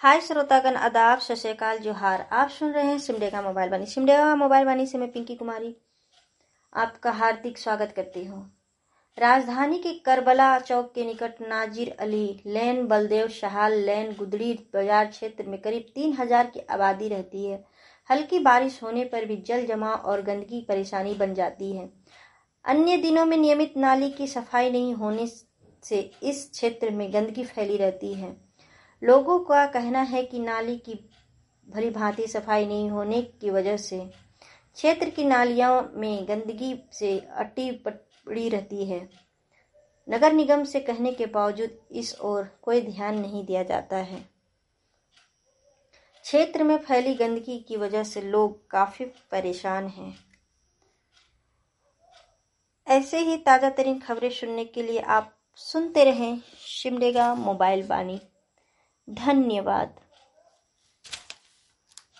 हाय श्रोतागण, आदाब, सत श्री अकाल, जोहार। आप सुन रहे हैं सिमडेगा मोबाइल वाणी। सिमडेगा मोबाइल वाणी से मैं पिंकी कुमारी आपका हार्दिक स्वागत करती हूँ। राजधानी के करबला चौक के निकट नाजिर अली लेन, बलदेव शहाल लेन, गुदड़ी बाजार क्षेत्र में करीब 3000 की आबादी रहती है। हल्की बारिश होने पर भी जल जमाव और गंदगी परेशानी बन जाती है। अन्य दिनों में नियमित नाली की सफाई नहीं होने से इस क्षेत्र में गंदगी फैली रहती है। लोगों का कहना है कि नाली की भली भांति सफाई नहीं होने की वजह से क्षेत्र की नालियों में गंदगी से अटी पड़ी रहती है। नगर निगम से कहने के बावजूद इस ओर कोई ध्यान नहीं दिया जाता है। क्षेत्र में फैली गंदगी की वजह से लोग काफी परेशान हैं। ऐसे ही ताजा तरीन खबरें सुनने के लिए आप सुनते रहें सिमडेगा मोबाइल वाणी। धन्यवाद।